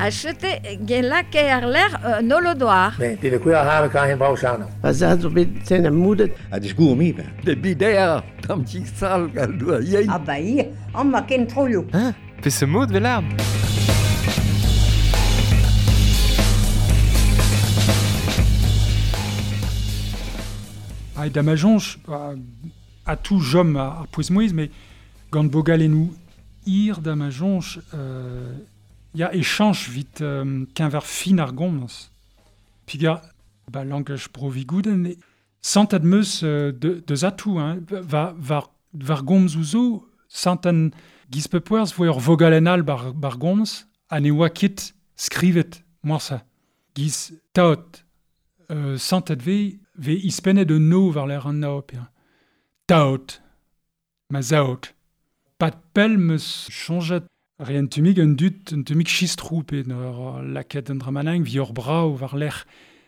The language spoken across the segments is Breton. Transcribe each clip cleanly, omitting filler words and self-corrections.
Achete gelake ar l'air nolodoar. Beh, die qui a kan geen bouwsano. Azad bit ten amudet. Het is goed mee, De bidea, tam ti sal gal doa yen. Ah bah hier, on m'a ken trollo. Hein? Pe se mod velard. Da ma jonge, a tout jom ar pouez-moez, mais gant bogalennou ir da ma jonge, ya échange vite qu'un ver fin ar gomz. Piga, langage provigouden, sant ad meus de zatou, hein, var gomz ouzo, sant an gispepouers vo ur vogalenal bar gomz, an e oa ket skrivet, moarsa. Giz taot, sant ad ve ispenet de no var l'air an naop. Taot, ma zaot. Pat pel meus changet rien tumig un tumig chistroup e nor laket an dramaneng vi ur brao var l'air.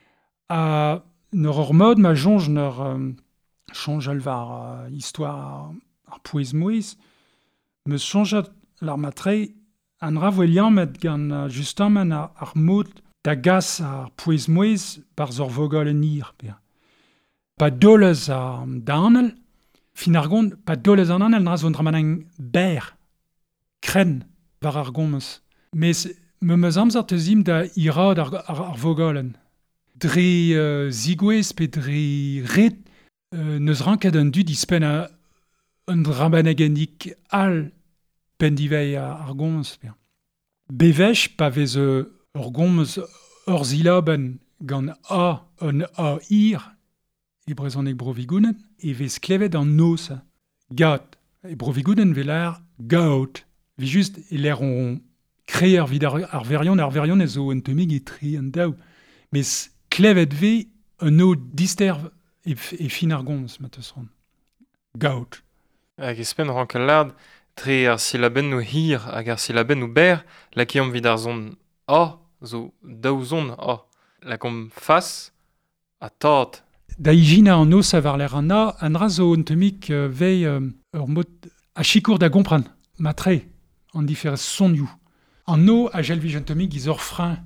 A nor ur mod ma jonge nor chanjal var histoire ar pouez-moez meus changet l'ar matre an ravoelian met gant justement ar mod da gas ar pouez-moez bar zor vogol en ir. Pa dolez da anel, fin ar gont, pa dolez an anel n'a zo an dramaneng ber, kren, var ar gomz. Mes me meus amzer te zim da irad ar vogolen. Dre zigouez pe dre ret neus ranket an dud ispen an dramanegenik al pendivei ar gomz. Bevech pa vez ur gomz ur zilaben gant an a ir, e brezhoneg brovigounen, e vez klevet an nos, gat. E brovigounen velar gaot. Vi just e l'air on kreer vid ar verion e zo en temig e tri an daou. Mes klevet ve an no disterv e fin ar gomz, ma teus ran. Gaot. Hag espen rankel tre ar silaben no hir hag ar silaben no ber, la kiom vid ar zon a, zo daou zon a. La kom fas, a taot. Da ijina an os a var l'air an a, an ra zo en temig vei ur mod a chikour da gompran, matre, an diferez sonioù. An no a jelvij en temig iz ur frein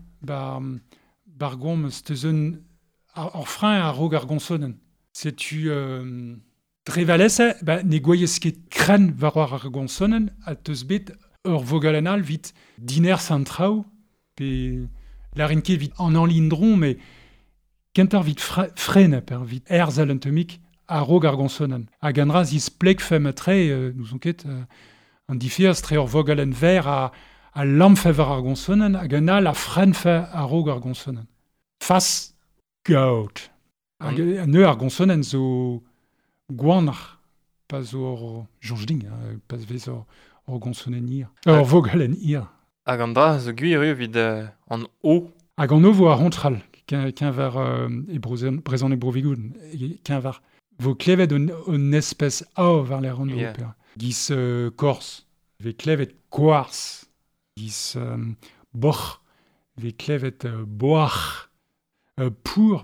bar gomz teuzeun ur frein a rog ar gonsonen. Setu drevalese, ne goyez ket kren war ar gonsonen a teus bet ur vogalenal vit diner santraou, pe larinke vit an anlindron, mais kentar vit frene per vit erzel en temig a rog ar gonsonen. Hag an raz iz plek fematre, nous on ket an difiaz tre ur vogalen ver a lamfe war ar gonsonen, hag an al a frenfe a rog ar gonsonen. Fas gaot. Hag an eo ar gonsonen zo gwanar, pa zo ur jonjding, pas vez ur gonsonen ir. Ur vogalen ir. Hag an dra zo gwir eo vid an o. Hag an o vo ar hontral, qu'un var brezhoneg brovigouden, qu'un var vo klevet un espèce a var l'air an o. Giz kors, ve klevet koars, giz boc'h, ve klevet boach, pour,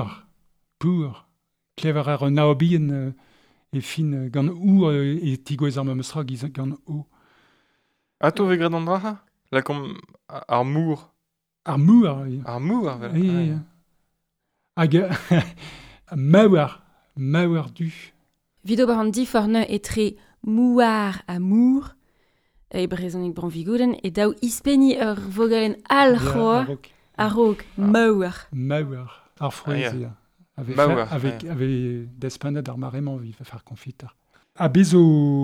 klever ar naobien e fin gant ou e tigoez ar meustra giz gant o. Ato ve gret an dra? La kom ar mour. Ar mour. Ar mour, vel. Hag maouar du. Vido bar an diforne etre mouar a mour, e brezhoneg bronvigouden, e daou ispeni ur vogalen al c'hoa, a rog, maouar. Maouar, ar froezia. Ave despennet ar marement vi far konfitar. A bezo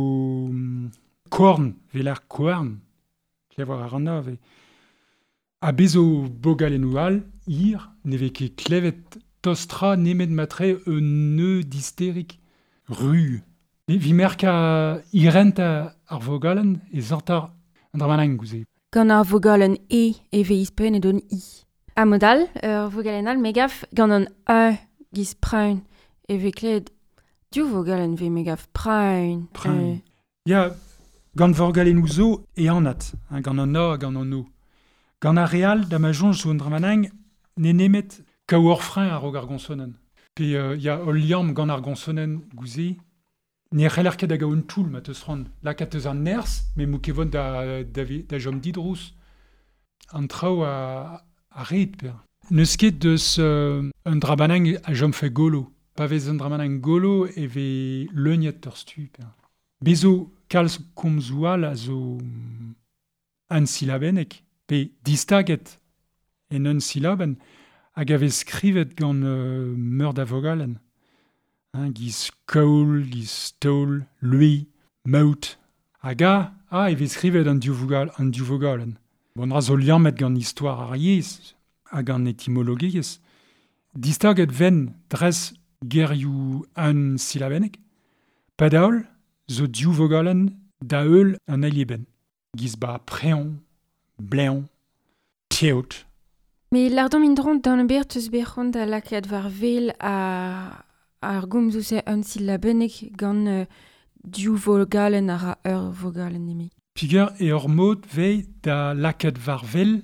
korn, velar korn, klevar ar anna, a bezo bogalennou al, ir, neve ket klevet tostra nemet matre un neu disterik. Rue. Vi merka irenta ar vogalen e zantar an dramaneng gouze. Gant ar vogalen e ve ispen e don i. A modal, ur vogalenal megaf gant an giz praun e ve kled du vogalen ve megaf praun. Ya, gant vogalennou zo e anat, gant an a gant an o. Gant ar real da ma jonge zo an dramaneng ne nemet kaou ur frein a rog ar gonsonen. Pe ya ol liam gant ar gonsonen gouze, ne c'heller ket da gaoun toul ma teus ran. La kat eus an ners, me mou kevon da jom didrous. an traoù a ret per. Neus ket deus un drabanang a jom fe golo. Pa vez un drabanang golo e ve leuniet ur stu per. Bezo kalz komzoual a zo an silabenek, pe distaget en un silaben, hag a vez skrivet gant meur da vogalen. Giz kaoul, giz stol, lui, maout. Hag e vez skrivet an div vogalen. Bon, ra zo liamet gant histoire ar yez, hag an etymologiez. Distaget ven dres gerioù an silabenek, pa daol, zo div vogalen da eul an alieben. Giz ba preon, bleon, tieot. Me lardom indron dan bert eus berc'hont da laket war vel ar gomzouse un silabenek gant div vogalen ar ur vogalen emi. Piger e ur mod vei da laket var vel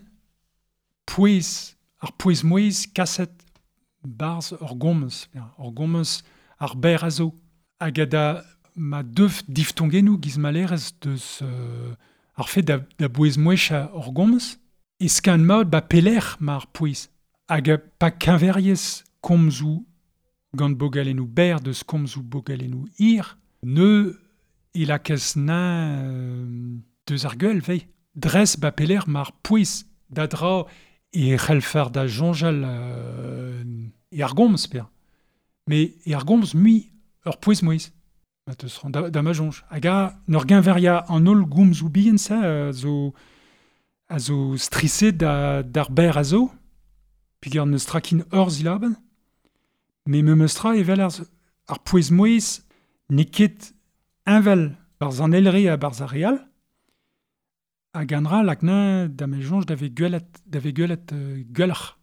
ar pouez mouez kaset barz ur gommeus ar ber a zo. Hag da ma deuf diftongenou giz malerez deus ar fet da bouez mouez ur gommeus. Eskan mod ba peler ma ar pouez. Hag pa kenveriez komzou gant bogalennou ber deus komzou bogalennou hir, ne e lakez nañ deus ar gwell vei. Dres ba peler ma ar pouez da dra e c'hellfar da jonjal e ar gomz per. Me e ar gomz mui ur pouez mouez. Ma teus ran da ma jonj. Hag n'ur genveria an ol gomzou bihan sa a zo strisset d'ar ber a zo, piger neus trakin ur zilaben, me me meustra evel ar pouez mouez ne ket invel barz an elre a barz a real, hag an ra lak da me jonj da ve gwelet gwellac'h.